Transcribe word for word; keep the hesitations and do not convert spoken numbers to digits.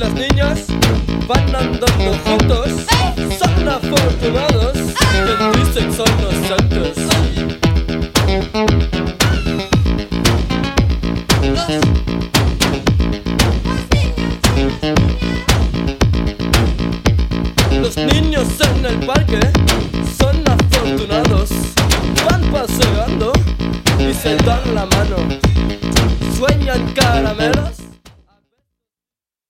Las niñas van andando juntos, son afortunados, que dicen son los santos. Los niños en el parque son afortunados, van paseando y se dan la mano, sueñan caramelos